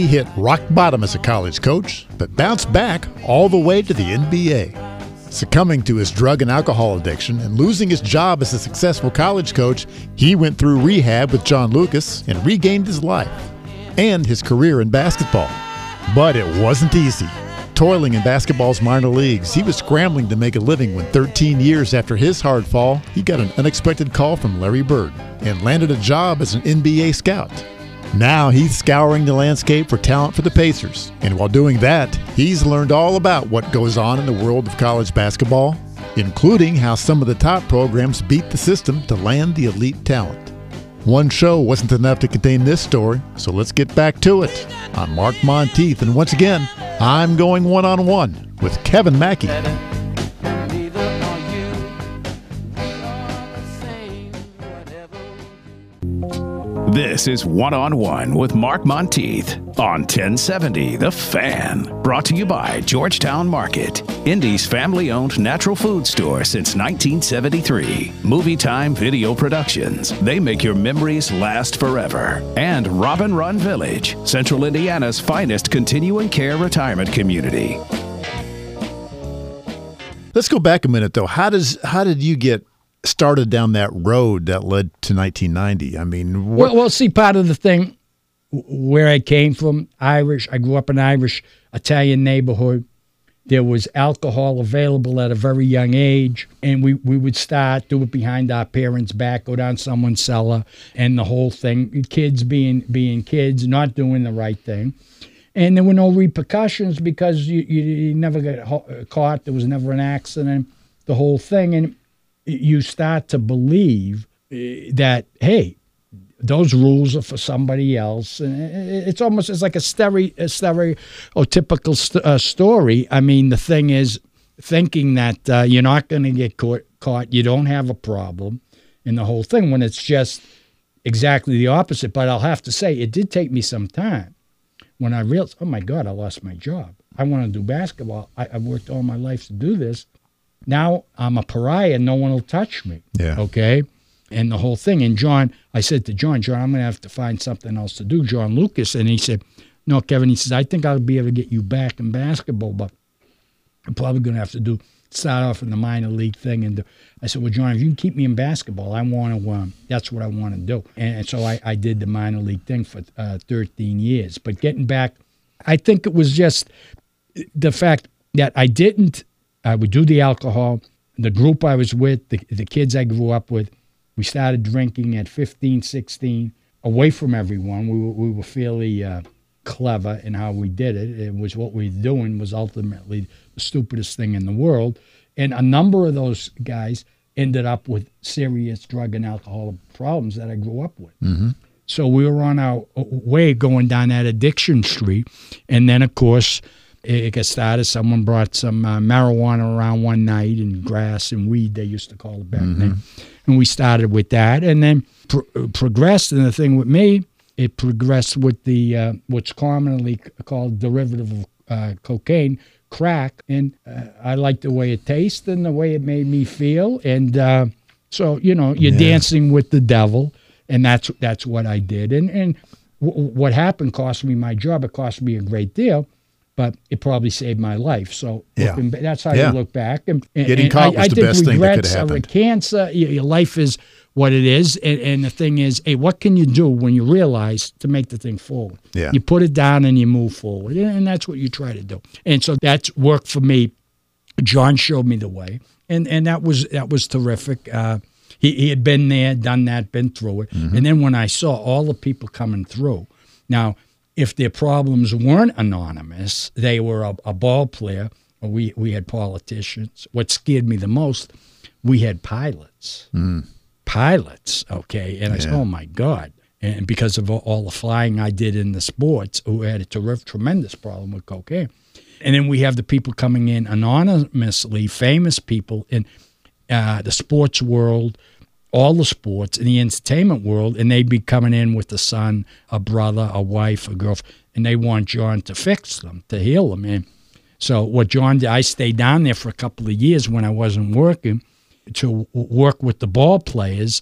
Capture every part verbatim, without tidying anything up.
hit rock bottom as a college coach, but bounced back all the way to the N B A. Succumbing to his drug and alcohol addiction and losing his job as a successful college coach, he went through rehab with John Lucas and regained his life and his career in basketball. But it wasn't easy. Toiling in basketball's minor leagues, he was scrambling to make a living when thirteen years after his hard fall, he got an unexpected call from Larry Bird and landed a job as an N B A scout. Now he's scouring the landscape for talent for the Pacers, and while doing that, he's learned all about what goes on in the world of college basketball, including how some of the top programs beat the system to land the elite talent. One show wasn't enough to contain this story, so let's get back to it. I'm Mark Monteith, and once again, I'm going one-on-one with Kevin Mackey. This is One-on-One with Mark Monteith on ten seventy The Fan. Brought to you by Georgetown Market, Indy's family-owned natural food store since nineteen seventy-three. Movie Time Video Productions. They make your memories last forever. And Robin Run Village, Central Indiana's finest continuing care retirement community. Let's go back a minute, though. How does how did you get started down that road that led to nineteen ninety? I mean, what? Well, well, see, part of the thing where I came from, Irish, I grew up in an Irish Italian neighborhood. There was alcohol available at a very young age, and we, we would start, do it behind our parents' back, go down someone's cellar, and the whole thing, kids being being kids, not doing the right thing. And there were no repercussions because you, you, you never got caught. There was never an accident, the whole thing. And you start to believe that, hey, those rules are for somebody else. And it's almost it's like a, stere- a stereotypical st- uh, story. I mean, the thing is thinking that uh, you're not going to get caught, caught, you don't have a problem, and the whole thing, when it's just exactly the opposite. But I'll have to say, it did take me some time when I realized, oh, my God, I lost my job. I want to do basketball. I, I've worked all my life to do this. Now I'm a pariah. No one will touch me. Yeah. Okay? And the whole thing. And John, I said to John, John, I'm going to have to find something else to do, John Lucas. And he said, no, Kevin, he says, I think I'll be able to get you back in basketball, but I'm probably going to have to do start off in the minor league thing. And do. I said, well, John, if you can keep me in basketball, I want to, um, that's what I want to do. And, and so I, I did the minor league thing for uh, thirteen years. But getting back, I think it was just the fact that I didn't, I would do the alcohol. The group I was with, the, the kids I grew up with, we started drinking at fifteen, sixteen, away from everyone. We were, we were fairly uh, clever in how we did it. It was what we were doing was ultimately the stupidest thing in the world. And a number of those guys ended up with serious drug and alcohol problems that I grew up with. Mm-hmm. So we were on our way going down that addiction street. And then, of course, it got started. Someone brought some uh, marijuana around one night, and grass and weed, they used to call it back mm-hmm. then. And we started with that, and then pro- progressed. And the thing with me, it progressed with the uh, what's commonly called derivative of uh, cocaine, crack. And uh, I liked the way it tasted and the way it made me feel. And uh, so, you know, you're yeah. dancing with the devil, and that's that's what I did. And, and w- what happened cost me my job. It cost me a great deal. But it probably saved my life. So yeah. looking, that's how yeah. you look back. And, and, Getting and caught I, was I the think best thing that could have happened. happened. Cancer, your, your life is what it is. And, and the thing is, hey, what can you do when you realize to make the thing forward? Yeah. You put it down and you move forward. And that's what you try to do. And so that's worked for me. John showed me the way. And and that was that was terrific. Uh, he, he had been there, done that, been through it. Mm-hmm. And then when I saw all the people coming through, now, if their problems weren't anonymous, they were a, a ball player, or we, we had politicians. What scared me the most, we had pilots. Mm. Pilots, okay? And I yeah. said, oh, my God. And because of all the flying I did in the sports, who had a terrific, tremendous problem with cocaine. And then we have the people coming in anonymously, famous people in uh, the sports world, all the sports in the entertainment world, and they'd be coming in with a son, a brother, a wife, a girlfriend, and they want John to fix them, to heal them. And so what John did, I stayed down there for a couple of years when I wasn't working to work with the ball players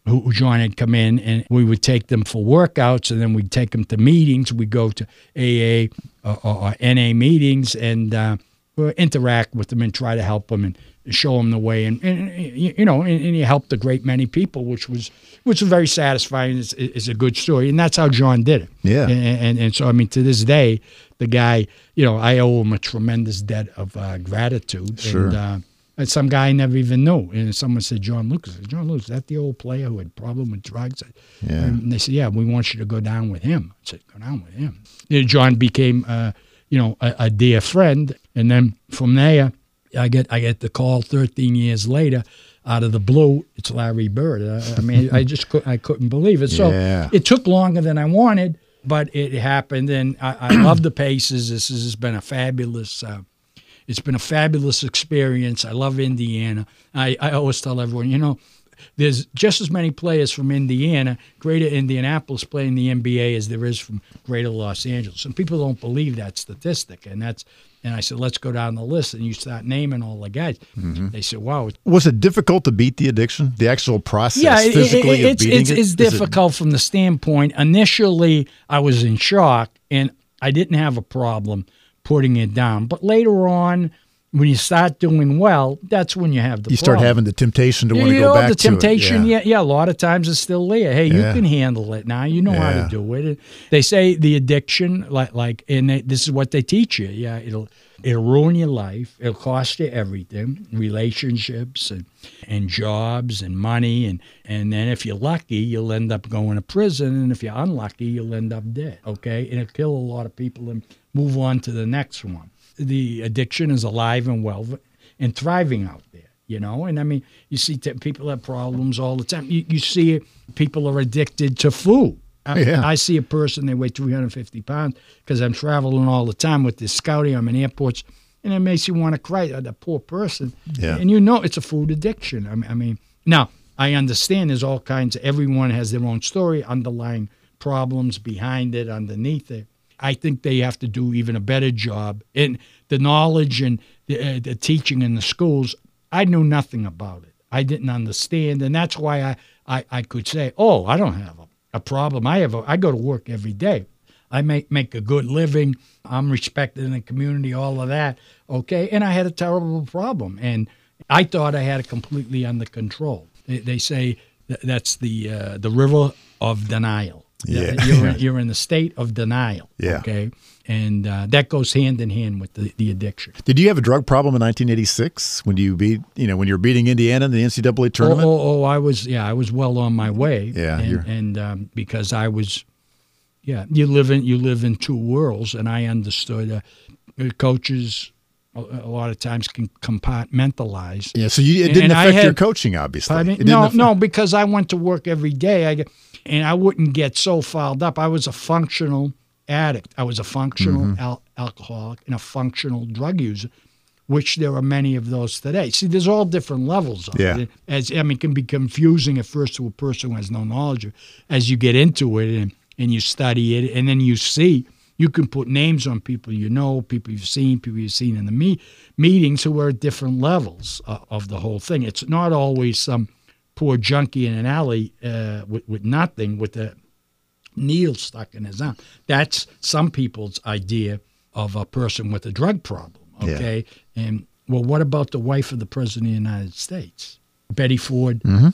who John had come in, and we would take them for workouts, and then we'd take them to meetings. We'd go to A A or, or N A meetings and uh, interact with them and try to help them and show them the way. And, and you know, and, and he helped a great many people, which was which was very satisfying. It's, it's a good story, and that's how John did it. Yeah. And, and and so I mean, to this day, the guy, you know, I owe him a tremendous debt of uh, gratitude. Sure. And, uh, and some guy I never even knew. And someone said, John Lucas. I said, John Lucas, is that the old player who had a problem with drugs? Yeah. And they said, yeah, we want you to go down with him. I said, go down with him. You know, John became, uh, you know, a, a dear friend. And then from there, I get I get the call thirteen years later out of the blue. It's Larry Bird. I, I mean, I just could, I couldn't believe it. So Yeah. it took longer than I wanted, but it happened. And I, I love the Pacers. This has been a fabulous uh, It's been a fabulous experience. I love Indiana. I, I always tell everyone, you know, there's just as many players from Indiana, greater Indianapolis, play in the N B A as there is from greater Los Angeles. And people don't believe that statistic. And that's and I said, let's go down the list. And you start naming all the guys. Mm-hmm. They said, wow. Was it difficult to beat the addiction? The actual process yeah, it, physically it, of it's, beating it's, it? it's Is difficult from the standpoint. Initially, I was in shock, and I didn't have a problem putting it down. But later on, when you start doing well, that's when you have the You problem. start having the temptation to you want to know, go back the to it. temptation, Yeah. yeah, yeah, a lot of times it's still there. Hey, you Yeah. can handle it now. You know how Yeah. to do it. And they say the addiction, like, like, and they, this is what they teach you. Yeah, it'll it'll ruin your life. It'll cost you everything, relationships and and jobs and money, and and then if you're lucky, you'll end up going to prison, and if you're unlucky, you'll end up dead. Okay, and it'll kill a lot of people and move on to the next one. The addiction is alive and well and thriving out there, you know. And I mean, you see t- people have problems all the time. You, you see it, people are addicted to food. I, Yeah. I see a person, they weigh three hundred fifty pounds because I'm traveling all the time with this scouting. I'm in airports, and it makes you want to cry. The poor person. Yeah. And you know it's a food addiction. I mean, I mean, now, I understand there's all kinds of, everyone has their own story, underlying problems behind it, underneath it. I think they have to do even a better job. And the knowledge and the, uh, the teaching in the schools, I knew nothing about it. I didn't understand. And that's why I, I, I could say, oh, I don't have a, a problem. I have a, I go to work every day. I make, make a good living. I'm respected in the community, all of that. Okay. And I had a terrible problem. And I thought I had it completely under control. They, they say that that's the uh, the river of denial. Yeah. You're, in, you're in the state of denial. Yeah. Okay. And uh, that goes hand in hand with the, the addiction. Did you have a drug problem in nineteen eighty-six when you beat, you know, when you were beating Indiana in the N C double A tournament? Oh, oh, oh, I was, yeah, I was well on my way. Yeah, you're- And, and um, because I was, yeah, you live in you live in two worlds, and I understood uh, coaches a, a lot of times can compartmentalize. Yeah, so you, it And- didn't and I affect your had- coaching, obviously. Pardon me? It didn't No, affect- no, because I went to work every day, I get, and I wouldn't get so fouled up. I was a functional addict. I was a functional Mm-hmm. al- alcoholic and a functional drug user, which there are many of those today. See, there's all different levels of Yeah. it. As I mean, it can be confusing at first to a person who has no knowledge of it. As you get into it and, and you study it, and then you see, you can put names on people you know, people you've seen, people you've seen in the me- meetings who are at different levels uh, of the whole thing. It's not always some poor junkie in an alley uh, with, with nothing, with a needle stuck in his arm. That's some people's idea of a person with a drug problem, okay? And, well, what about the wife of the President of the United States? Betty Ford, uh,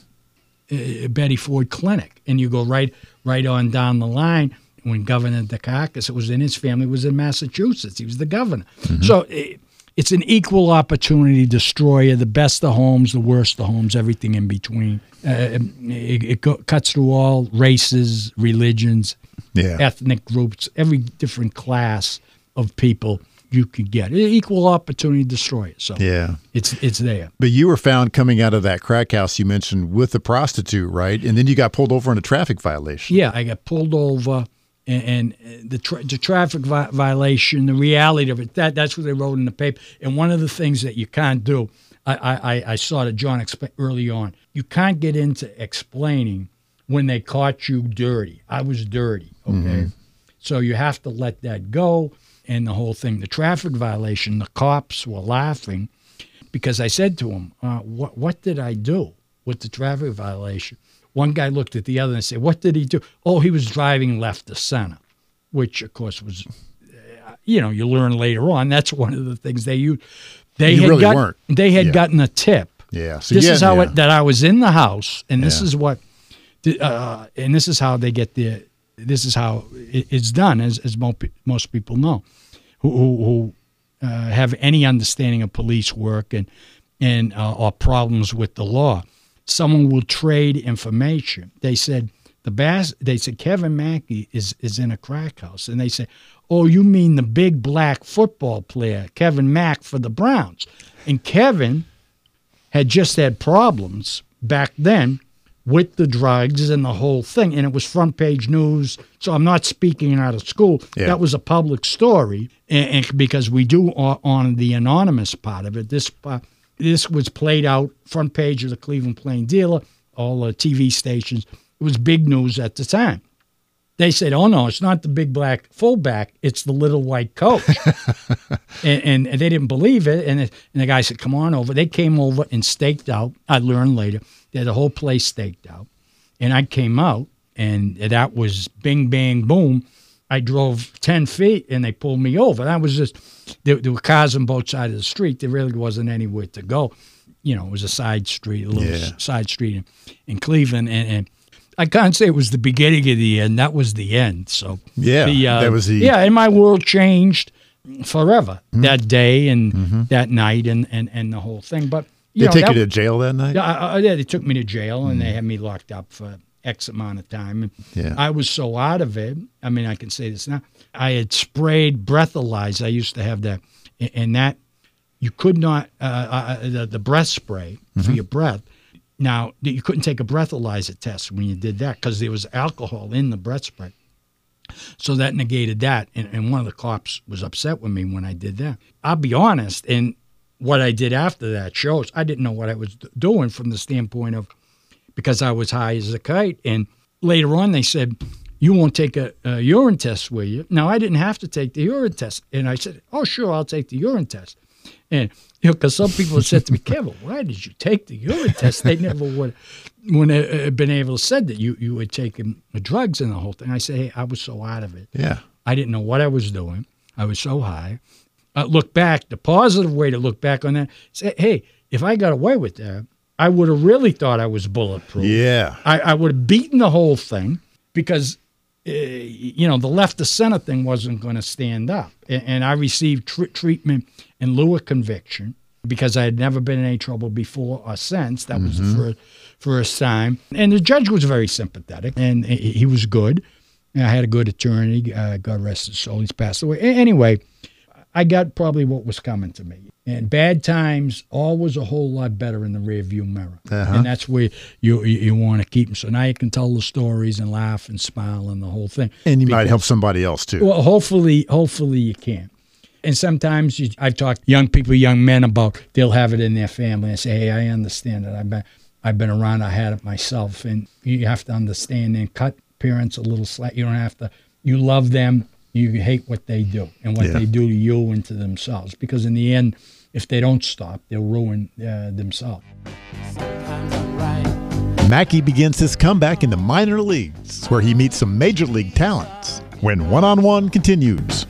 Betty Ford Clinic. And you go right right on down the line. When Governor Dukakis, it was in his family, was in Massachusetts. He was the governor. So it, it's an equal opportunity destroyer, the best of homes, the worst of homes, everything in between. Uh, it it go, cuts through all races, religions, Yeah. ethnic groups, every different class of people you could get. Equal opportunity destroyer. So Yeah. it's it's there. But you were found coming out of that crack house you mentioned with the prostitute, right? And then you got pulled over in a traffic violation. Yeah, I got pulled over, and, and the tra- the traffic vi- violation, the reality of it, that that's what they wrote in the paper. And one of the things that you can't do, I I, I saw that John explained early on, you can't get into explaining when they caught you dirty. I was dirty, okay? So you have to let that go, and the whole thing. The traffic violation, the cops were laughing because I said to them, uh, what, what did I do with the traffic violation? one guy looked at the other and said, "What did he do?" "Oh, he was driving left to center," which, of course, was, you know, you learn later on. That's one of the things they used. They you had really got, weren't. They had Yeah. gotten a tip. Yeah. So this yeah, is how yeah. it, that I was in the house, and this Yeah. is what, uh, and this is how they get the. This is how it, it's done, as as most pe- most people know, who who, who uh, have any understanding of police work and and uh, or problems with the law. Someone will trade information. They said the bass. They said Kevin Mackey is is in a crack house, and they said, "Oh, you mean the big black football player, Kevin Mack for the Browns?" And Kevin had just had problems back then with the drugs and the whole thing, and it was front page news. So I'm not speaking out of school. Yeah. That was a public story, and, and because we do on, on the anonymous part of it, this uh, this was played out front page of the Cleveland Plain Dealer, all the T V stations. It was big news at the time. They said, "Oh no, it's not the big black fullback; it's the little white coach." and, and, and they didn't believe it. And, it, and the guy said, "Come on over." They came over and staked out. I learned later they had the whole place staked out. And I came out, and that was bing, bang, boom. I drove ten feet, and they pulled me over. That was just there, there were cars on both sides of the street. There really wasn't anywhere to go. You know, it was a side street, a little Yeah. side street in, in Cleveland, and. and I can't say it was the beginning of the end. That was the end. So Yeah, the, uh, that was the- yeah. And my world changed forever Mm-hmm. that day and that night and, and, and the whole thing. But you They know, take that, you to jail that night? yeah, I- I- yeah, they took me to jail and they had me locked up for X amount of time. And Yeah. I was so out of it. I mean, I can say this now. I had sprayed breathalyzer. I used to have that, and that you could not uh, uh, the, the breath spray for your breath. Now, you couldn't take a breathalyzer test when you did that because there was alcohol in the breath spray. So that negated that. And, and one of the cops was upset with me when I did that. I'll be honest, and what I did after that shows I didn't know what I was d- doing from the standpoint of because I was high as a kite. And later on, they said, "You won't take a, a urine test, will you?" Now, I didn't have to take the urine test. And I said, "Oh, sure, I'll take the urine test." And, you know, because some people have said to me, "Kevin, why did you take the urine test?" They never would would have been able to said that you, you had taken the drugs and the whole thing. I said, "Hey, I was so out of it. Yeah. I didn't know what I was doing. I was so high." Uh, look back, the positive way to look back on that, say, hey, if I got away with that, I would have really thought I was bulletproof. Yeah. I, I would have beaten the whole thing because, uh, you know, the left to center thing wasn't going to stand up. And, and I received tr- treatment in lieu of conviction because I had never been in any trouble before or since. That was the first, first time. And the judge was very sympathetic, and he, he was good. And I had a good attorney. Uh, God rest his soul. He's passed away. A- anyway, I got probably what was coming to me. And bad times always a whole lot better in the rearview mirror. Uh-huh. And that's where you you, you want to keep them. So now you can tell the stories and laugh and smile and the whole thing. And you might Because- help somebody else too. Well, hopefully, hopefully you can. And sometimes you, I've talked to young people, young men about they'll have it in their family and say, "Hey, I understand it. I've been, I've been around. I had it myself." And you have to understand and cut parents a little slack. You don't have to. You love them. You hate what they do and what Yeah. they do to you and to themselves. Because in the end, if they don't stop, they'll ruin uh, themselves. Mackey begins his comeback in the minor leagues, where he meets some major league talents. When One on One continues.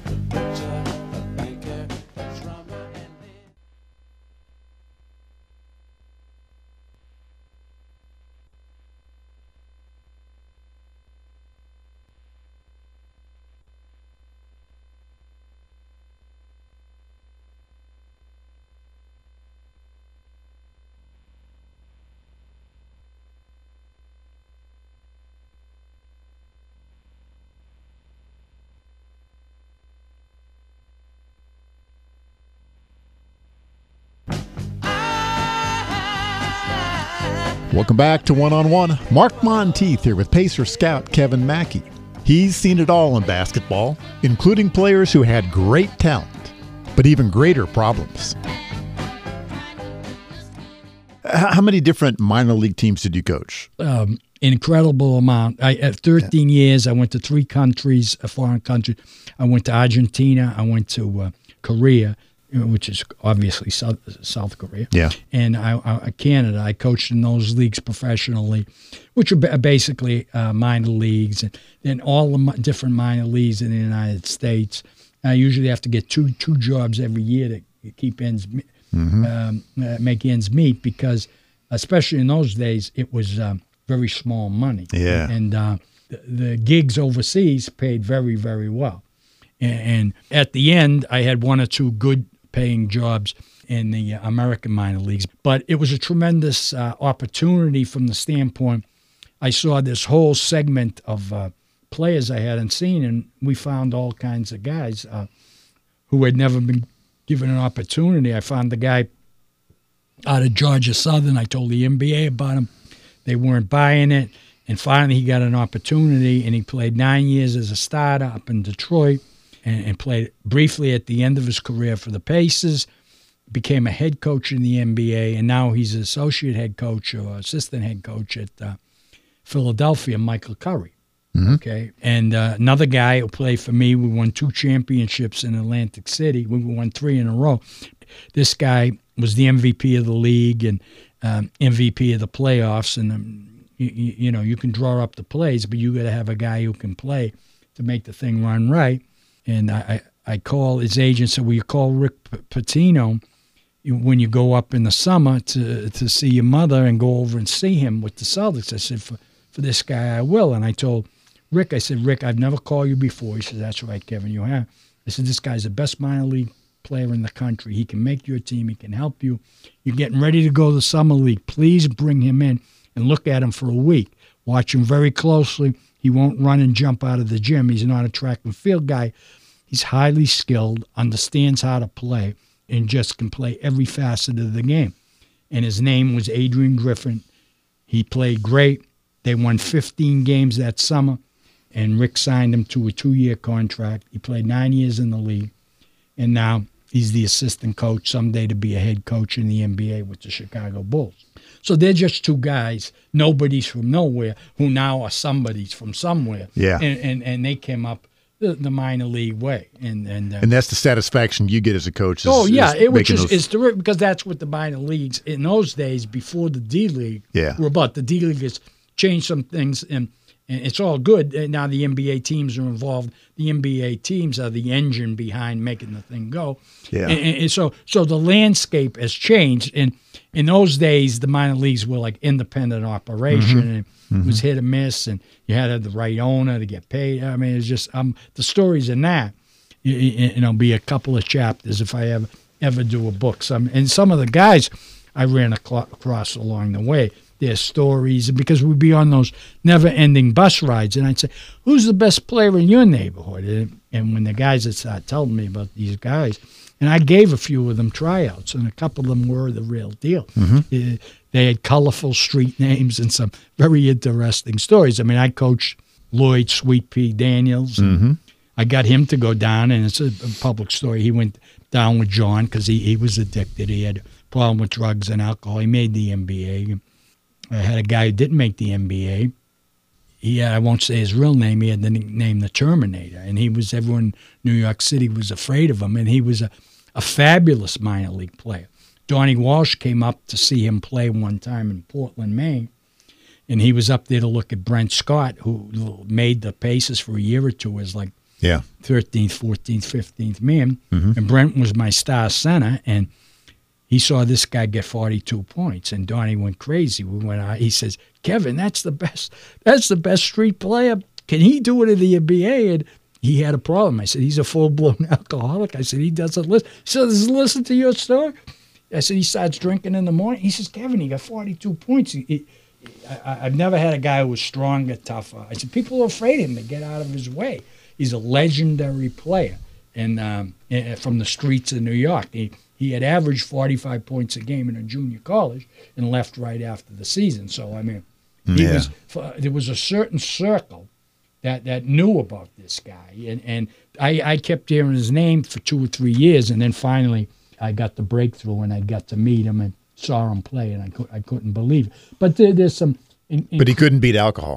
Welcome back to One on One. Mark Monteith here with Pacer scout Kevin Mackey. He's seen it all in basketball, including players who had great talent, but even greater problems. How many different minor league teams did you coach? Um, incredible amount. I, at thirteen yeah. years, I went to three countries, a foreign country. I went to Argentina. I went to uh, Korea. which is obviously South, South Korea. Yeah. And I, I, Canada. I coached in those leagues professionally, which are ba- basically uh, minor leagues, and then all the mi- different minor leagues in the United States. I usually have to get two two jobs every year to keep ends, mm-hmm. um, uh, make ends meet, because especially in those days, it was um, very small money. Yeah. And uh, the, the gigs overseas paid very, very well. And, and at the end, I had one or two good paying jobs in the American minor leagues. But it was a tremendous uh, opportunity from the standpoint, I saw this whole segment of uh, players I hadn't seen, and we found all kinds of guys uh, who had never been given an opportunity. I found the guy out of Georgia Southern. I told the N B A about him. They weren't buying it. And finally he got an opportunity, and he played nine years as a starter up in Detroit, and, and played briefly at the end of his career for the Pacers, became a head coach in the N B A, and now he's an associate head coach or assistant head coach at uh, Philadelphia, Michael Curry. Mm-hmm. Okay, and uh, another guy who played for me, we won two championships in Atlantic City. We won three in a row. This guy was the M V P of the league and um, M V P of the playoffs. And, um, you, you know, you can draw up the plays, but you got to have a guy who can play to make the thing run right. And I, I, I call his agent, said, will you call Rick Pitino when you go up in the summer to, to see your mother and go over and see him with the Celtics? I said, for, for this guy, I will. And I told Rick, I said, Rick, I've never called you before. He said, that's right, Kevin, you have. I said, this guy's the best minor league player in the country. He can make your team. He can help you. You're getting ready to go to the summer league. Please bring him in and look at him for a week. Watch him very closely. He won't run and jump out of the gym. He's not a track and field guy. He's highly skilled, understands how to play, and just can play every facet of the game. And his name was Adrian Griffin. He played great. They won fifteen games that summer, and Rick signed him to a two-year contract. He played nine years in the league, and now he's the assistant coach, someday to be a head coach in the N B A with the Chicago Bulls. So they're just two guys, nobodies from nowhere, who now are somebodies from somewhere. Yeah. And and, and they came up the, the minor league way. And and, uh, and that's the satisfaction you get as a coach. Is, oh, yeah. is It was just, those... it's terrific, because that's what the minor leagues, in those days, before the D-League, yeah. were about. The D-League has changed some things, and And it's all good. And now the N B A teams are involved. The N B A teams are the engine behind making the thing go. Yeah. And, and so, so the landscape has changed. And in those days, the minor leagues were like independent operation, mm-hmm. and it mm-hmm. was hit or miss. And you had to have the right owner to get paid. I mean, it's just um the stories in that. You, you know, be a couple of chapters if I ever ever do a book. Some and some of the guys I ran across along the way, their stories, because we'd be on those never-ending bus rides, and I'd say, who's the best player in your neighborhood? And, and when the guys would start telling me about these guys, and I gave a few of them tryouts, and a couple of them were the real deal. Mm-hmm. Uh, they had colorful street names and some very interesting stories. I mean, I coached Lloyd Sweet Pea Daniels. Mm-hmm. I got him to go down, and it's a, a public story. He went down with John because he, he was addicted. He had a problem with drugs and alcohol. He made the N B A. I had a guy who didn't make the N B A. He had, I won't say his real name. He had the name the Terminator, and he was everyone in New York City was afraid of him, and he was a, a fabulous minor league player. Donnie Walsh came up to see him play one time in Portland, Maine, and he was up there to look at Brent Scott, who made the Pacers for a year or two as like yeah. thirteenth, fourteenth, fifteenth man, mm-hmm. and Brent was my star center, and he saw this guy get forty-two points, and Donnie went crazy. We went out. He says, "Kevin, that's the best. That's the best street player. Can he do it in the N B A?" And he had a problem. I said, "He's a full-blown alcoholic." I said, "He doesn't listen." He said, "Does he listen to your story?" I said, "He starts drinking in the morning." He says, "Kevin, he got forty-two points. He, he, I, I've never had a guy who was stronger, tougher." I said, "People are afraid of him to get out of his way." He's a legendary player, and um, from the streets of New York. He, He had averaged forty-five points a game in a junior college and left right after the season. So, I mean, he yeah. was, there was a certain circle that, that knew about this guy. And, and I, I kept hearing his name for two or three years, and then finally I got the breakthrough, and I got to meet him and saw him play, and I, co- I couldn't believe it. But there, there's some... In, in, but he couldn't beat alcohol.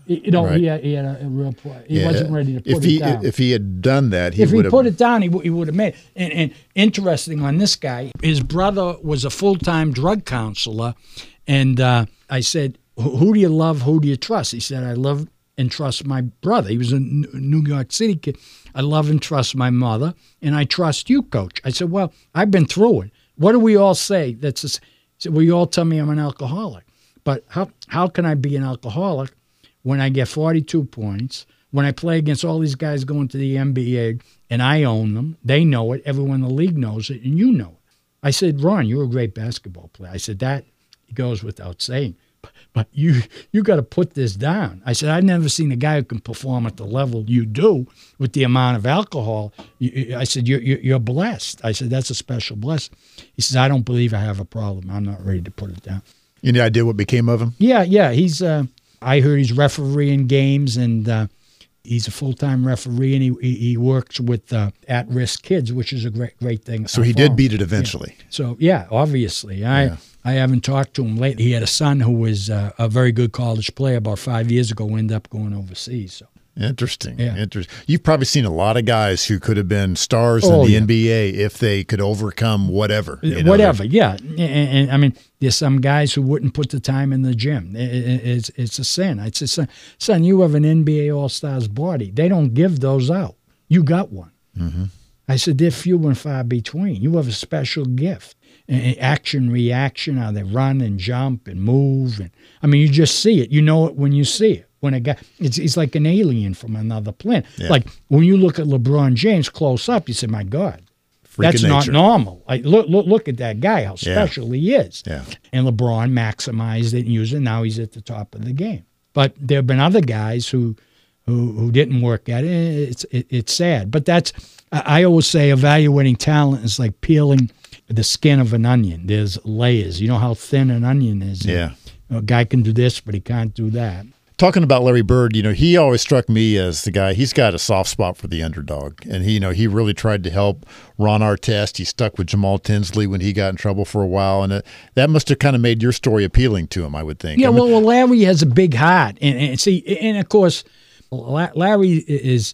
You know, Right. he had, he had a, a real play. He Yeah. wasn't ready to put if it he, down. If he had done that, he if he would have put it down, he, w- he would have made it. And, and interesting on this guy, his brother was a full-time drug counselor, and uh, I said, "Who who do you love? Who do you trust?" He said, "I love and trust my brother." He was a N- New York City kid. "I love and trust my mother, and I trust you, Coach." I said, "Well, I've been through it. What do we all say? That's a, he said, well, you all tell me I'm an alcoholic, but how how can I be an alcoholic when I get forty-two points?" When I play against all these guys going to the N B A and I own them, they know it, everyone in the league knows it, and you know it. I said, "Ron, you're a great basketball player." I said, "That goes without saying, but, but you you got to put this down." I said, "I've never seen a guy who can perform at the level you do with the amount of alcohol." You, I said, you're, you're, you're blessed. I said, "That's a special blessing." He says, "I don't believe I have a problem. I'm not ready to put it down." Any idea what became of him? Yeah, yeah. He's. Uh, I heard he's refereeing games, and uh, he's a full-time referee, and he he, he works with uh, at-risk kids, which is a great great thing. So he did beat it eventually. Yeah. So yeah, obviously, I Yeah. I haven't talked to him lately. He had a son who was uh, a very good college player about five years ago. Ended up going overseas. So Interesting. Yeah. Interesting. You've probably seen a lot of guys who could have been stars Oh, in the yeah. N B A if they could overcome whatever. you know, whatever, yeah. And, and I mean, there's some guys who wouldn't put the time in the gym. It, it, it's it's a sin. It's a sin. Son, you have an N B A All-Stars body. They don't give those out. You got one. Mm-hmm. I said, they're few and far between. You have a special gift. And action, reaction, how they run and jump and move. And I mean, you just see it. You know it when you see it. When a guy, it's, he's like an alien from another planet. Yeah. Like when you look at LeBron James close up, you say, my God, Freak that's of not nature. normal. Like, look, look, look at that guy, how Yeah. special he is. Yeah. And LeBron maximized it and used it. Now he's at the top of the game. But there have been other guys who who, who didn't work at it. It's it, it's sad. But that's, I I always say evaluating talent is like peeling the skin of an onion. There's layers. You know how thin an onion is. Yeah. A guy can do this, but he can't do that. Talking about Larry Bird, you know, he always struck me as the guy, he's got a soft spot for the underdog. And he, you know, he really tried to help Ron Artest. He stuck with Jamal Tinsley when he got in trouble for a while. And it, that must have kind of made your story appealing to him, I would think. Yeah, I mean, well, well, Larry has a big heart. And, and see, and of course, La- Larry is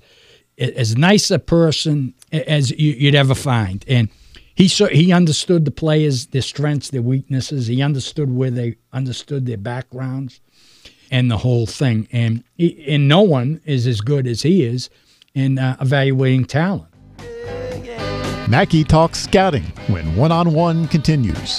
as nice a person as you, you'd ever find. And he so, he understood the players, their strengths, their weaknesses. He understood where they understood their backgrounds and the whole thing. And he, and no one is as good as he is in uh, evaluating talent. Mackey talks scouting when one-on-one continues.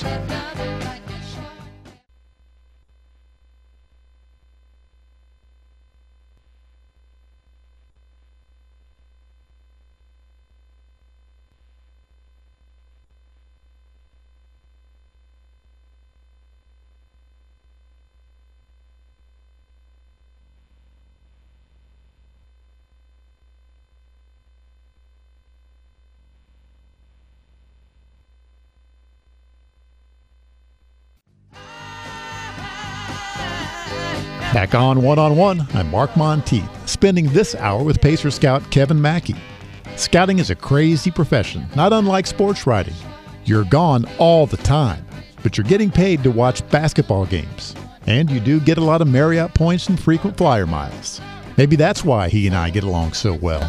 Back on One-on-One, I'm Mark Monteith, spending this hour with Pacer scout Kevin Mackey. Scouting is a crazy profession, not unlike sports writing. You're gone all the time, but you're getting paid to watch basketball games. And you do get a lot of Marriott points and frequent flyer miles. Maybe that's why he and I get along so well.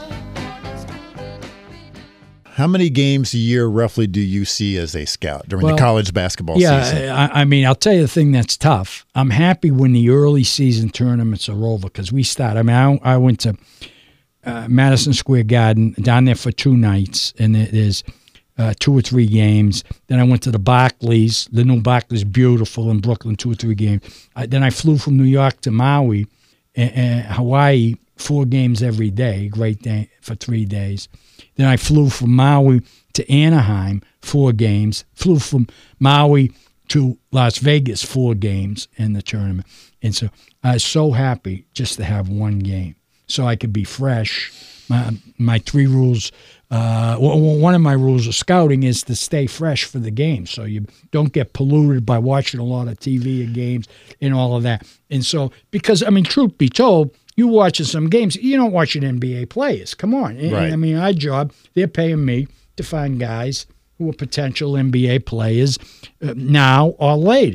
How many games a year roughly do you see as a scout during Well, the college basketball Yeah, season? I, I mean, I'll tell you the thing that's tough. I'm happy when the early season tournaments are over because we start. I mean, I, I went to uh, Madison Square Garden, down there for two nights, and there- there's uh, two or three games. Then I went to the Barclays. The new Barclays, beautiful in Brooklyn, two or three games. I, then I flew from New York to Maui, and, and Hawaii, four games every day, great day for three days. Then I flew from Maui to Anaheim, four games. Flew from Maui to Las Vegas, four games in the tournament. And so I was so happy just to have one game so I could be fresh. My, my three rules, uh, well, one of my rules of scouting is to stay fresh for the game so you don't get polluted by watching a lot of T V and games and all of that. And so, because, I mean, truth be told, you watching some games, you don't watch an N B A players. Come on. And- Right. I mean, our job, they're paying me to find guys who are potential N B A players uh, now or later.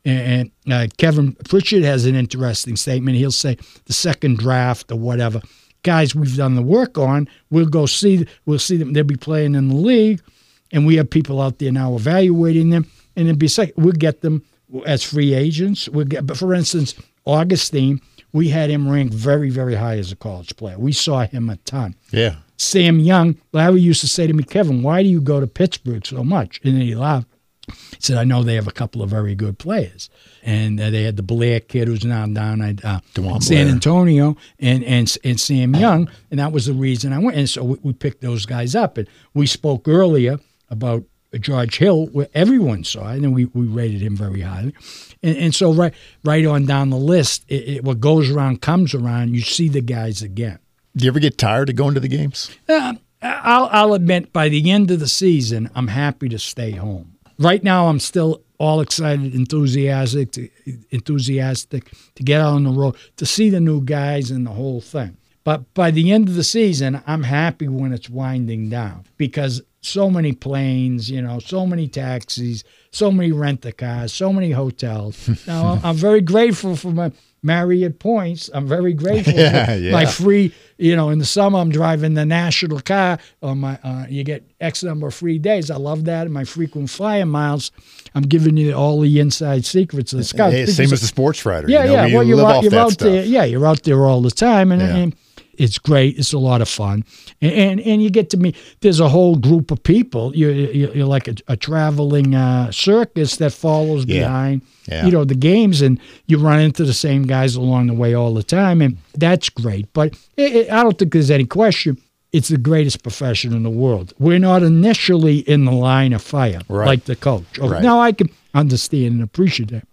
And uh, Kevin Pritchard has an interesting statement. He'll say the second draft or whatever. Guys we've done the work on, we'll go see, we'll see them. They'll be playing in the league, and we have people out there now evaluating them. And it'll be second, we'll get them as free agents. We'll get, but for instance, Augustine, we had him ranked very, very high as a college player. We saw him a ton. Yeah. Sam Young, Larry used to say to me, Kevin, why do you go to Pittsburgh so much? And then he laughed. He said, I know they have a couple of very good players. And uh, they had the Blair kid who's now down at uh, San Antonio and, and and Sam Young. And that was the reason I went. And so we, we picked those guys up. And we spoke earlier about George Hill, where everyone saw it, and we, we rated him very highly. And, and so right right on down the list, it, it, what goes around comes around. You see the guys again. Do you ever get tired of going to the games? Uh, I'll, I'll admit, by the end of the season, I'm happy to stay home. Right now, I'm still all excited, enthusiastic, to, enthusiastic to get out on the road, to see the new guys and the whole thing. But by the end of the season, I'm happy when it's winding down because so many planes, you know, so many taxis, so many rent-a-cars, so many hotels. Now, I'm very grateful for my Marriott points. I'm very grateful yeah, for yeah. my free, you know, in the summer I'm driving the national car. On my, uh, you get X number of free days. I love that. And my frequent flyer miles, I'm giving you all the inside secrets of the Scouts. Hey, same as the sports writer. Yeah, you know, yeah. we Well, you're live out, off you're that out stuff. there. Yeah, you're out there all the time. And, Yeah. and it's great. It's a lot of fun, and and, and you get to meet. There's a whole group of people. You're you're, you're like a, a traveling uh, circus that follows Yeah. behind, Yeah. you know, the games, and you run into the same guys along the way all the time, and that's great. But it, it, I don't think there's any question. It's the greatest profession in the world. We're not initially in the line of fire Right. like the coach. Okay, Right. now I can understand and appreciate that.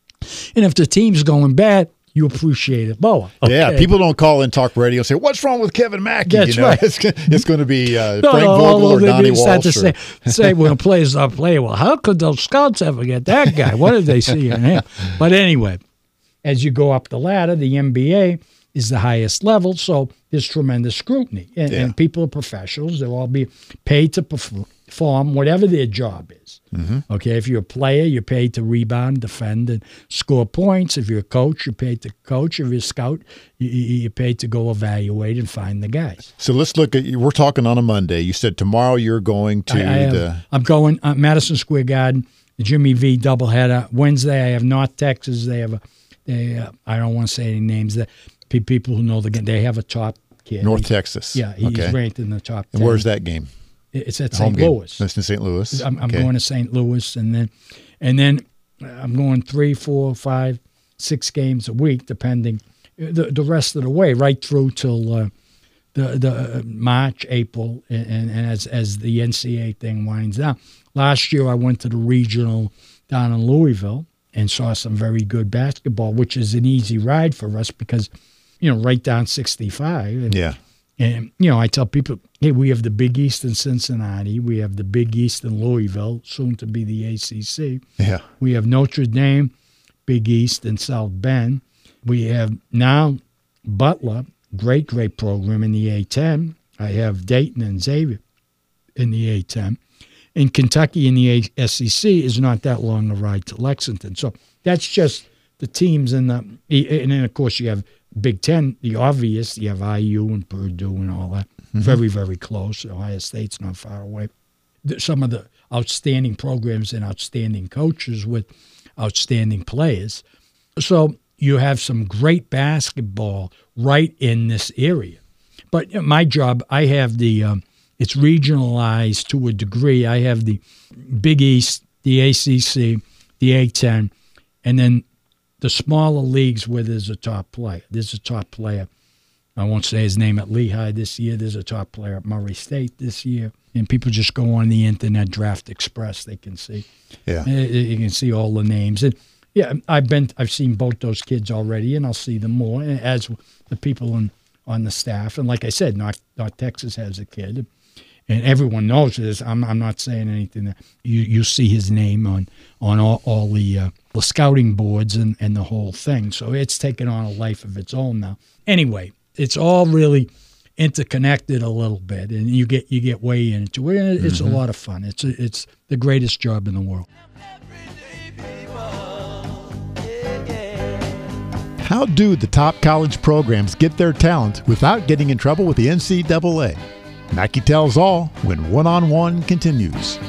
And if the team's going bad, you appreciate it more. Yeah, Okay. people don't call in talk radio and say, "What's wrong with Kevin Mackey?" That's you know, right. It's, it's going to be uh, No, Frank no, Vogel although or they Donnie do start Walsh. to or- say, say when a player's not playing, well, how could those scouts ever get that guy? What did they see in him? But anyway, as you go up the ladder, the N B A is the highest level, so there's tremendous scrutiny. And, Yeah. and people are professionals. They'll all be paid to perform whatever their job is. Mm-hmm. Okay, if you're a player, you're paid to rebound, defend, and score points. If you're a coach, you're paid to coach. If you're a scout, you- you- you're paid to go evaluate and find the guys. So let's look at. We're talking on a Monday. You said tomorrow you're going to I, I have, the. I'm going uh, Madison Square Garden, the Jimmy V doubleheader. Wednesday, I have North Texas. They have a. They. Uh, I don't want to say any names. That pe- people who know the game. They have a top kid. North He- Texas. Yeah, he's okay. ranked in the top. And ten. where's that game? It's at Home Saint game. Louis. That's in Saint Louis. I'm, I'm Okay. going to Saint Louis, and then, and then I'm going three, four, five, six games a week, depending the the rest of the way, right through till uh, the the uh, March, April, and, and, and as as the N C A A thing winds down. Last year, I went to the regional down in Louisville and saw some very good basketball, which is an easy ride for us because, you know, right down sixty-five. And, Yeah. and, you know, I tell people, hey, we have the Big East in Cincinnati. We have the Big East in Louisville, soon to be the A C C. Yeah. We have Notre Dame, Big East, and South Bend. We have now Butler, great, great program in the A ten. I have Dayton and Xavier in the A ten. In Kentucky in the S E C is not that long a ride to Lexington. So that's just the teams in the – and then, of course, you have Big Ten, the obvious. You have I U and Purdue and all that. Mm-hmm. Very, very close. Ohio State's not far away. Some of the outstanding programs and outstanding coaches with outstanding players. So you have some great basketball right in this area. But my job, I have the um, – it's regionalized to a degree. I have the Big East, the A C C, the A ten, and then the smaller leagues where there's a top player. There's a top player. I won't say his name at Lehigh this year. There's a top player at Murray State this year. And people just go on the internet, Draft Express, they can see. Yeah. You can see all the names. And yeah, I've been, I've seen both those kids already, and I'll see them more as the people on, on the staff. And like I said, North, North Texas has a kid, and everyone knows this. I'm, I'm not saying anything that you, you see his name on, on all, all the, uh, the scouting boards and, and the whole thing. So it's taken on a life of its own now. Anyway, it's all really interconnected a little bit, and you get you get way into it. And it's mm-hmm. a lot of fun. It's a, it's the greatest job in the world. how do the top college programs get their talent without getting in trouble with the N C double A? Mackey tells all when One on One continues.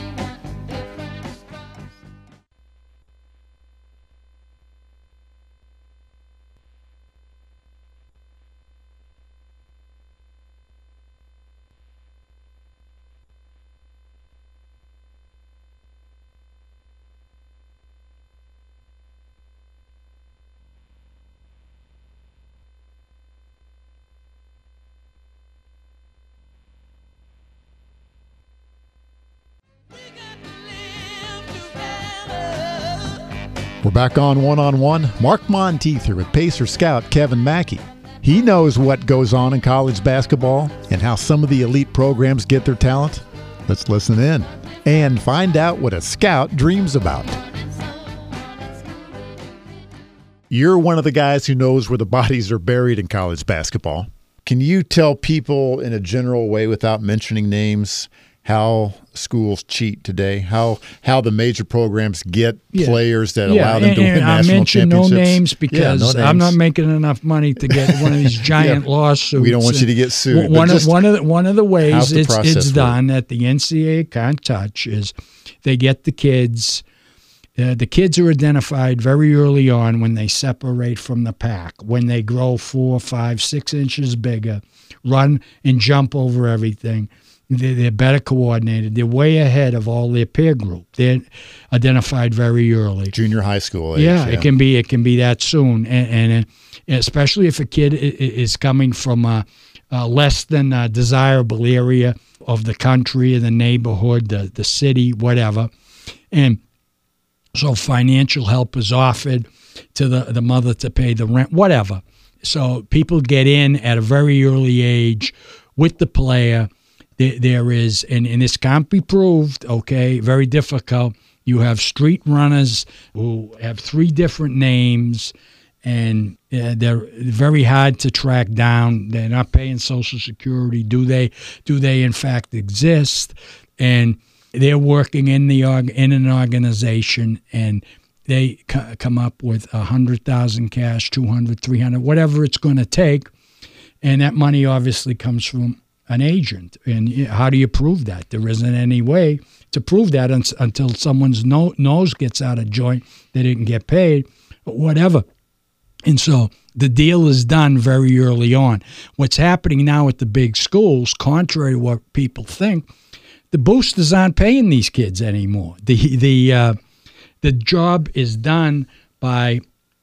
We're back on One on One. Mark Monteith here with Pacer scout Kevin Mackey. He knows what goes on in college basketball and how some of the elite programs get their talent. Let's listen in and find out what a scout dreams about. You're one of the guys who knows where the bodies are buried in college basketball. Can you tell people in a general way, without mentioning names, how schools cheat today, how how the major programs get yeah. players that yeah. allow them and, to win and national I mention championships? no names because yeah, no names. I'm not making enough money to get one of these giant yeah. lawsuits. We don't want you to get sued. One of, one of the, one of the ways the it's, it's done work? that the N C double A can't touch is they get the kids. Uh, the kids are identified very early on when they separate from the pack, when they grow four, five, six inches bigger, run and jump over everything. They're better coordinated. They're way ahead of all their peer group. They're identified very early. Junior high school age. Yeah, yeah. it can be. It can be that soon, and, and especially if a kid is coming from a, a less than a desirable area of the country, or the neighborhood, the the city, whatever, and so financial help is offered to the the mother to pay the rent, whatever. So people get in at a very early age with the player. There is, and, and this can't be proved, okay, very difficult. You have street runners who have three different names, and uh, they're very hard to track down. They're not paying Social Security. Do they, do they in fact exist? And they're working in the in an organization, and they c- come up with one hundred thousand cash, two hundred, three hundred, whatever it's going to take, and that money obviously comes from an agent. And how do you prove that? There isn't any way to prove that un- until someone's no- nose gets out of joint. They didn't get paid, whatever. And so the deal is done very early on. What's happening now at the big schools, contrary to what people think, the boosters aren't paying these kids anymore. The the uh, the job is done by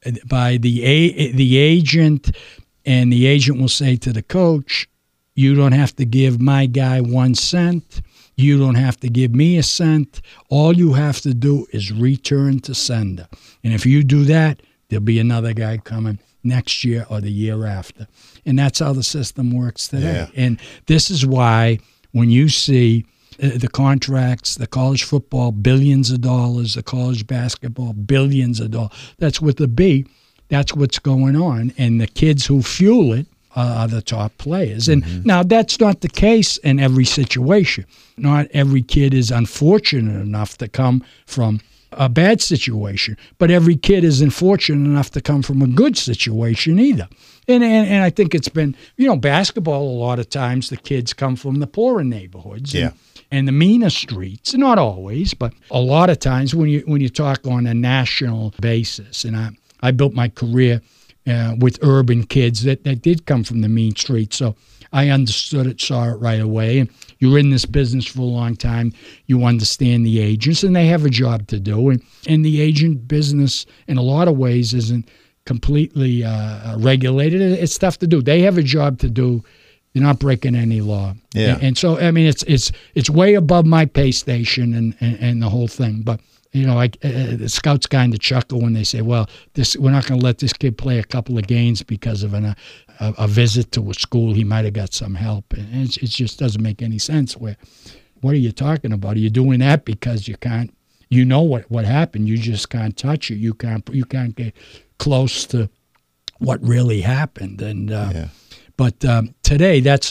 by the a- the agent, and the agent will say to the coach, you don't have to give my guy one cent. You don't have to give me a cent. All you have to do is return to sender. And if you do that, there'll be another guy coming next year or the year after. And that's how the system works today. Yeah. And this is why when you see the contracts, the college football, billions of dollars, the college basketball, billions of dollars, that's with the B, that's what's going on. And the kids who fuel it are the top players. And mm-hmm. now that's not the case in every situation. Not every kid is unfortunate enough to come from a bad situation, but every kid is unfortunate enough to come from a good situation either. And, and and I think it's been, you know, basketball, a lot of times the kids come from the poorer neighborhoods yeah. and, and the meaner streets. Not always, but a lot of times when you when you talk on a national basis. And I, I built my career Uh, with urban kids that, that did come from the mean streets. So I understood it, saw it right away. And you're in this business for a long time. You understand the agents, and they have a job to do. And, and the agent business, in a lot of ways, isn't completely uh, regulated. It's tough to do. They have a job to do. They're not breaking any law. Yeah. And, and so, I mean, it's it's it's way above my pay station and, and, and the whole thing. But you know, I, uh, the scouts kind of chuckle when they say, well, this we're not going to let this kid play a couple of games because of an, a, a visit to a school. He might have got some help. And it's, it just doesn't make any sense. Where, what are you talking about? Are you doing that because you can't, you know what, what happened. You just can't touch it. You can't, you can't get close to what really happened. And uh, yeah. But um, today, that's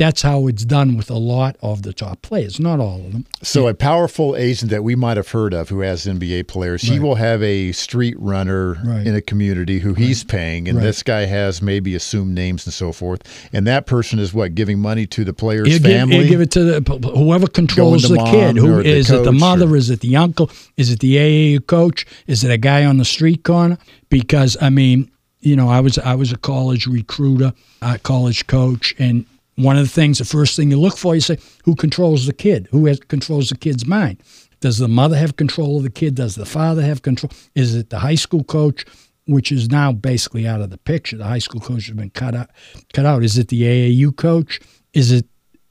that's how it's done with a lot of the top players, not all of them. So a powerful agent that we might have heard of who has N B A players, right. he will have a street runner right. in a community who right. he's paying, and right. this guy has maybe assumed names and so forth. And that person is what, giving money to the player's he'll family? Give, he'll give it to the, whoever controls the kid. Who is it? The mother? Or, is it the uncle? Is it the A A U coach? Is it a guy on the street corner? Because I mean, you know, I was I was a college recruiter, a college coach, and one of the things, the first thing you look for, you say, who controls the kid? Who has, controls the kid's mind? Does the mother have control of the kid? Does the father have control? Is it the high school coach, which is now basically out of the picture? The high school coach has been cut out. Cut out. Is it the A A U coach? Is it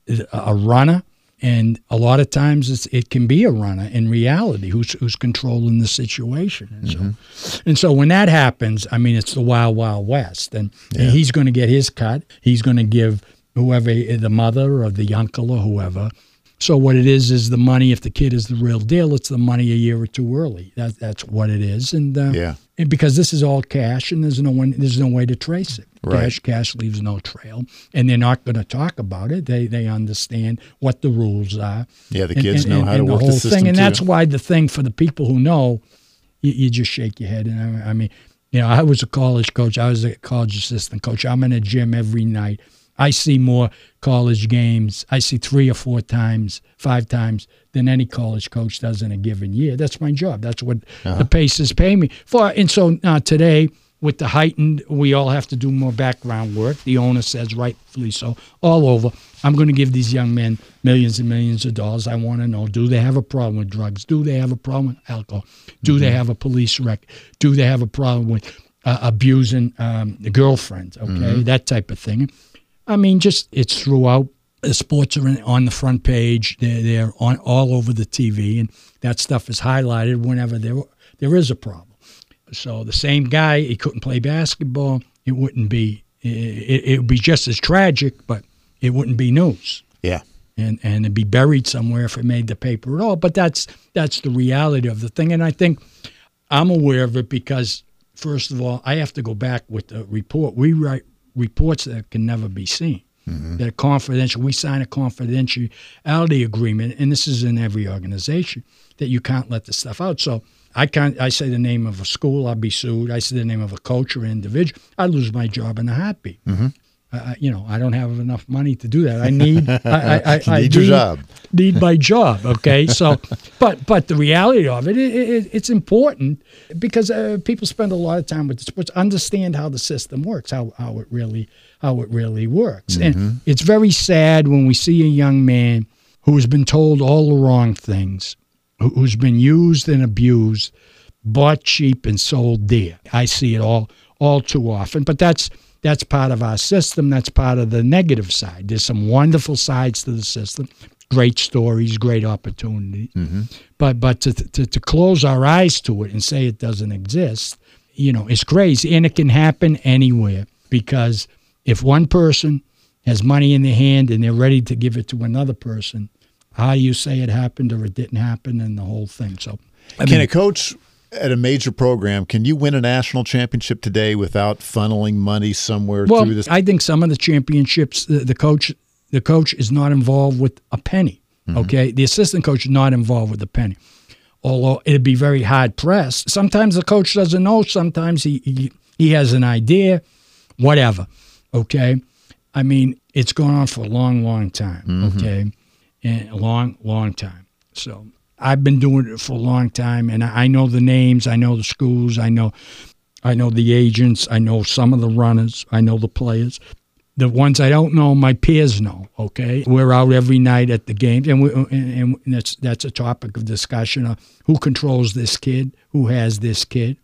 a runner? And a lot of times it's, it can be a runner in reality who's who's controlling the situation. And, mm-hmm. so, and so when that happens, I mean, it's the wild, wild west. And, yeah. and he's going to get his cut. He's going to give whoever, the mother or the uncle or whoever. So what it is is the money. If the kid is the real deal, it's the money a year or two early. That, that's what it is. And uh, yeah, and because this is all cash, and there's no one, there's no way to trace it. Right. Cash, cash leaves no trail, and they're not going to talk about it. They they understand what the rules are. Yeah, the and, kids and, know and, how and to the work whole the system thing. And too. that's why the thing for the people who know, you, you just shake your head. And I, I mean, you know, I was a college coach. I was a college assistant coach. I'm in a gym every night. I see more college games. I see three or four times, five times than any college coach does in a given year. That's my job. That's what uh-huh. the Pacers pay me for. And so uh, today, with the heightened, we all have to do more background work. The owner says, rightfully so, all over. I'm going to give these young men millions and millions of dollars. I want to know, do they have a problem with drugs? Do they have a problem with alcohol? Do mm-hmm. they have a police record? Do they have a problem with uh, abusing um, the girlfriend? Okay, mm-hmm. that type of thing. I mean, just it's throughout. The sports are in, on the front page. They're, they're on all over the T V, and that stuff is highlighted whenever there there is a problem. So the same guy, he couldn't play basketball. It wouldn't be. It, it would be just as tragic, but it wouldn't be news. Yeah, and and it'd be buried somewhere if it made the paper at all. But that's that's the reality of the thing, and I think I'm aware of it because, first of all, I have to go back with the report. We write reports that can never be seen. Mm-hmm. That are confidential. We sign a confidentiality agreement, and this is in every organization, that you can't let the stuff out. So I can't. I say the name of a school, I'll be sued. I say the name of a coach or an individual, I lose my job in a heartbeat. Mm-hmm. Uh, you know, I don't have enough money to do that. I need. I, I, I, you need I your job. Need my job. Okay, so, but but the reality of it, it, it it's important because uh, people spend a lot of time with the sports, understand how the system works, how how it really how it really works, mm-hmm. and it's very sad when we see a young man who has been told all the wrong things, who, who's been used and abused, bought cheap and sold dear. I see it all all too often, but that's. That's part of our system. That's part of the negative side. There's some wonderful sides to the system, great stories, great opportunities. Mm-hmm. But but to, to to close our eyes to it and say it doesn't exist, you know, it's crazy. And it can happen anywhere because if one person has money in their hand and they're ready to give it to another person, how do you say it happened or it didn't happen and the whole thing? So, I Can mean, a coach at a major program, can you win a national championship today without funneling money somewhere well, through this? I think some of the championships, the, the coach, the coach is not involved with a penny. Mm-hmm. Okay, the assistant coach is not involved with a penny. Although it'd be very hard pressed. Sometimes the coach doesn't know. Sometimes he he, he has an idea, whatever. Okay, I mean it's gone on for a long, long time. Mm-hmm. Okay, and a long, long time. So. I've been doing it for a long time, and I know the names, I know the schools, I know I know the agents, I know some of the runners, I know the players. The ones I don't know, my peers know, okay? We're out every night at the games, and, we, and, and that's, that's a topic of discussion of who controls this kid, who has this kid.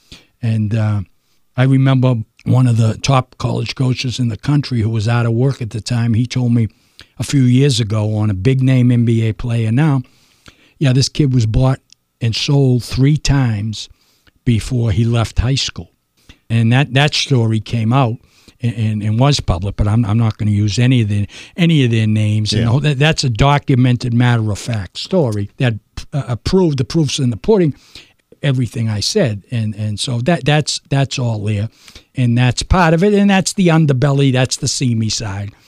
And uh, I remember one of the top college coaches in the country who was out of work at the time, he told me a few years ago on a big-name N B A player now, yeah, this kid was bought and sold three times before he left high school. And that, that story came out and, and, and was public, but I'm I'm not going to use any of the any of their names. Yeah. You know, that, that's a documented matter-of-fact story that uh, proved, the proof's in the pudding, everything I said. And and so that that's that's all there. And that's part of it. And that's the underbelly, that's the seamy side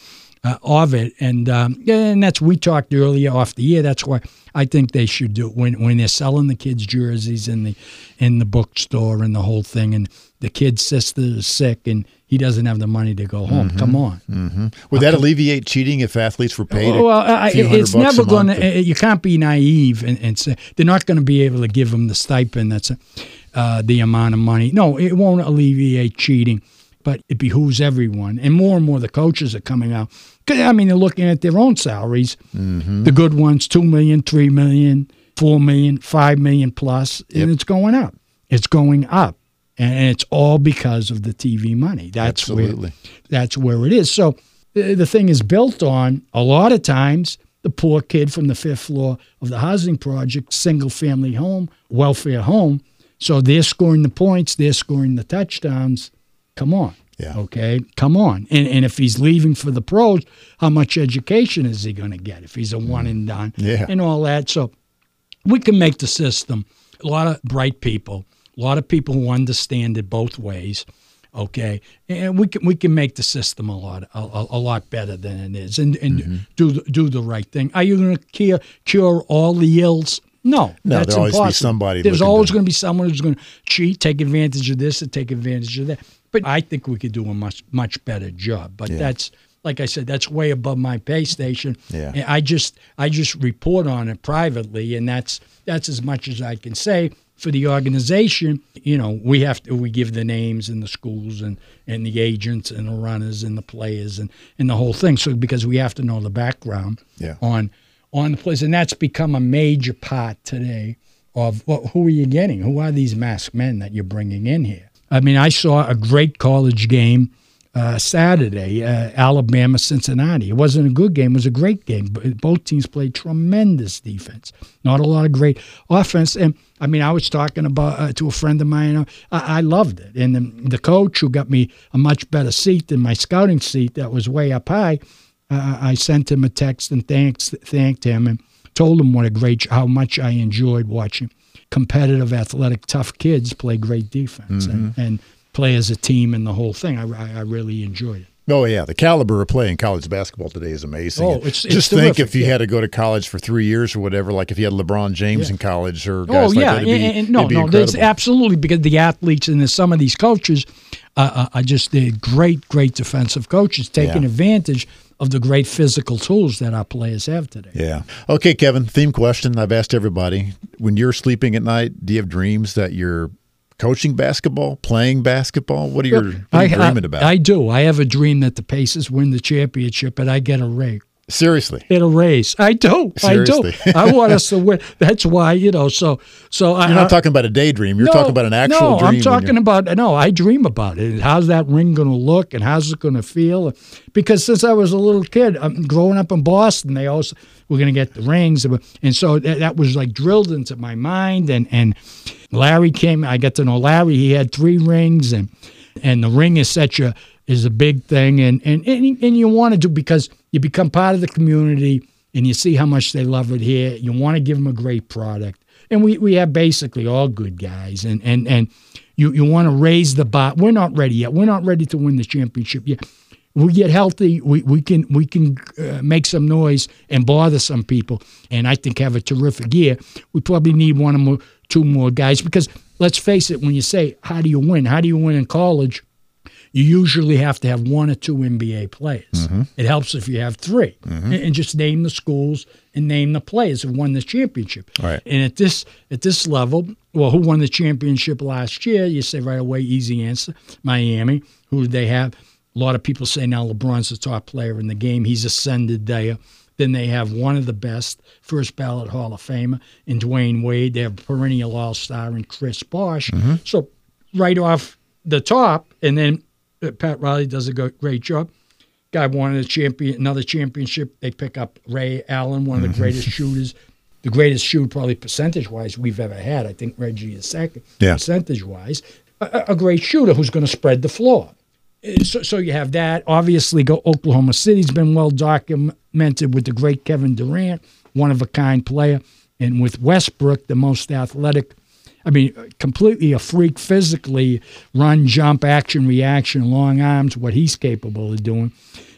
uh, of it. And um, and that's, we talked earlier off the year. That's why I think they should do it when when they're selling the kids' jerseys in the in the bookstore and the whole thing. And the kid's sister is sick and he doesn't have the money to go home. Mm-hmm. Come on. Mm-hmm. Would that alleviate cheating if athletes were paid? Well, I, a few hundred it's bucks never a going month? to. You can't be naive and, and say they're not going to be able to give them the stipend. That's uh, the amount of money. No, it won't alleviate cheating, but it behooves everyone. And more and more the coaches are coming out. 'Cause, I mean, they're looking at their own salaries. Mm-hmm. The good ones, two million, three million, four million, five million plus, and Yep. it's going up. It's going up. And it's all because of the T V money. That's Absolutely. where that's where it is. So the the thing is built on, a lot of times, the poor kid from the fifth floor of the housing project, single family home, welfare home. So they're scoring the points, they're scoring the touchdowns. Come on. Yeah. Okay, come on. And and if he's leaving for the pros, how much education is he going to get if he's a one and done? Yeah. And all that. So we can make the system. A lot of bright people. A lot of people who understand it both ways, okay, and we can we can make the system a lot a, a, a lot better than it is, and and Mm-hmm. do the, do the right thing. Are you going to cure cure all the ills? No, No, that's there'll always be impossible. somebody There's looking always to- going to be someone who's going to cheat, take advantage of this, and take advantage of that. But I think we could do a much much better job. But Yeah. that's, like I said, that's way above my pay station. Yeah. And I just I just report on it privately, and that's that's as much as I can say. For the organization, you know, we have to we give the names and the schools and, and the agents and the runners and the players and, and the whole thing. So because we have to know the background Yeah. on on the players, and that's become a major part today of well, who are you getting? Who are these masked men that you're bringing in here? I mean, I saw a great college game uh, Saturday, uh, Alabama Cincinnati. It wasn't a good game; it was a great game. But both teams played tremendous defense. Not a lot of great offense. And I mean, I was talking about uh, to a friend of mine. Uh, I, I loved it, and the, the coach who got me a much better seat than my scouting seat that was way up high. Uh, I sent him a text and thanks thanked him and told him what a great how much I enjoyed watching competitive, athletic, tough kids play great defense Mm-hmm. and, and play as a team and the whole thing. I, I, I really enjoyed it. Oh, yeah. The caliber of play in college basketball today is amazing. Oh, And it's- it's Just think terrific, if you yeah. had to go to college for three years or whatever, like if you had LeBron James Yeah. in college or guys Oh like yeah, that, it'd be, and, and no, it'd be no, there's incredible. absolutely, because the athletes and there's some of these coaches uh, uh, are just they're great, great defensive coaches taking Yeah. advantage of the great physical tools that our players have today. Yeah. Okay, Kevin, theme question I've asked everybody. When you're sleeping at night, do you have dreams that you're coaching basketball, playing basketball? What are you, what are you I, dreaming I, about? I do. I have a dream that the Pacers win the championship, and I get a ring. Seriously. Get a raise. I do. Seriously. I do. I want us to win. That's why, you know. So, so I, You're not talking about a daydream. You're no, talking about an actual no, dream. I'm when talking you're- about no. I dream about it. How's that ring going to look, and how's it going to feel? Because since I was a little kid, um, growing up in Boston, they always were going to get the rings, and so that, that was like drilled into my mind. And and Larry came. I got to know Larry. He had three rings, and and the ring is such a is a big thing, and and and, and you want to do because you become part of the community, and you see how much they love it here. You want to give them a great product. And we, we have basically all good guys, and and, and you, you want to raise the bar. We're not ready yet. We're not ready to win the championship yet. We get healthy. We we can we can uh, make some noise and bother some people, and I think have a terrific year. We probably need one or more, two more guys because let's face it. When you say how do you win, how do you win in college? You usually have to have one or two N B A players. Mm-hmm. It helps if you have three, and, and just name the schools and name the players who won this championship. Right. And at this at this level, well, who won the championship last year? You say right away, easy answer, Miami. Who did they have? A lot of people say now LeBron's the top player in the game. He's ascended there. Then they have one of the best, first ballot Hall of Famer in Dwayne Wade. They have a perennial All-Star in Chris Bosh. Mm-hmm. So right off the top, and then uh, Pat Riley does a go- great job. Guy wanted a champion, another championship. They pick up Ray Allen, one of the Mm-hmm. greatest shooters, the greatest shooter probably percentage-wise we've ever had. I think Reggie is second Yeah. percentage-wise. A, a great shooter who's going to spread the floor. So, so you have that. Obviously, go Oklahoma City's been well documented with the great Kevin Durant, one-of-a-kind player, and with Westbrook, the most athletic, I mean, completely a freak physically, run, jump, action, reaction, long arms, what he's capable of doing.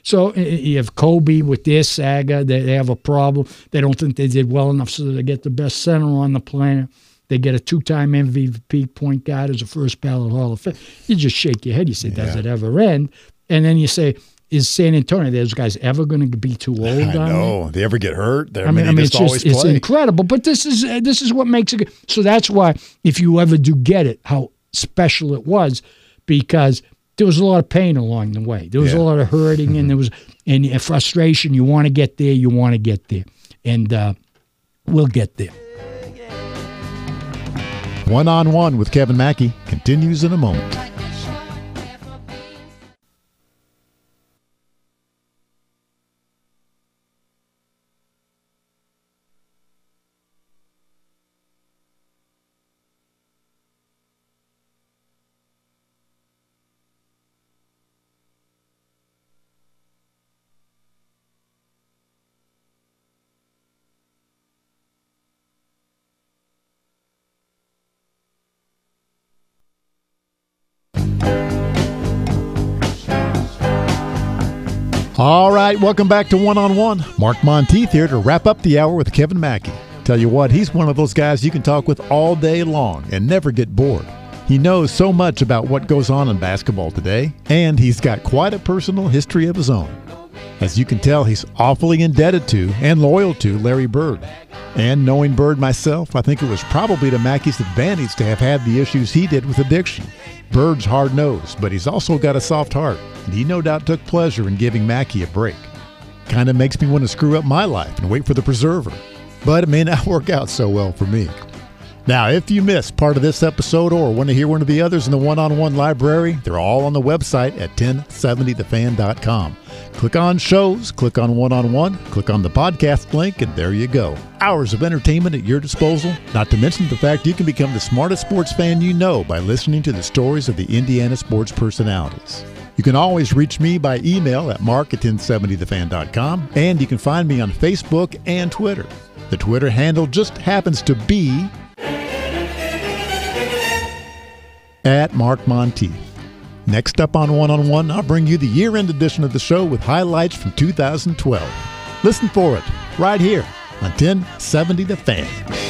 So you have Kobe with their saga. They, they have a problem. They don't think they did well enough, so they get the best center on the planet. They get a two-time M V P point guard as a first ballot Hall of Fame. You just shake your head. You say, does Yeah. it ever end? And then you say, is San Antonio, those guys ever going to be too old? I on know. They ever get hurt? They're, I mean, I mean, just it's always just it's play. incredible. But this is uh, this is what makes it good. So that's why, if you ever do get it, how special it was, because there was a lot of pain along the way. There was Yeah. a lot of hurting, and there was and uh, frustration. You want to get there, you want to get there, and uh, we'll get there. One-on-one with Kevin Mackey continues in a moment. All right, welcome back to One-on-One. Mark Monteith here to wrap up the hour with Kevin Mackey. Tell you what, he's one of those guys you can talk with all day long and never get bored. He knows so much about what goes on in basketball today, and he's got quite a personal history of his own. As you can tell, he's awfully indebted to and loyal to Larry Bird. And knowing Bird myself, I think it was probably to Mackey's advantage to have had the issues he did with addiction. Bird's hard-nosed, but he's also got a soft heart, and he no doubt took pleasure in giving Mackey a break. Kind of makes me want to screw up my life and wait for the preserver, but it may not work out so well for me. Now, if you missed part of this episode or want to hear one of the others in the One-on-One library, they're all on the website at ten seventy the fan dot com. Click on shows, click on One-on-One, click on the podcast link, and there you go. Hours of entertainment at your disposal, not to mention the fact you can become the smartest sports fan you know by listening to the stories of the Indiana sports personalities. You can always reach me by email at mark at ten seventy the fan dot com, and you can find me on Facebook and Twitter. The Twitter handle just happens to be at Mark Monteith. Next up on One-on-One, I'll bring you the year-end edition of the show with highlights from two thousand twelve. Listen for it right here on ten seventy The Fan.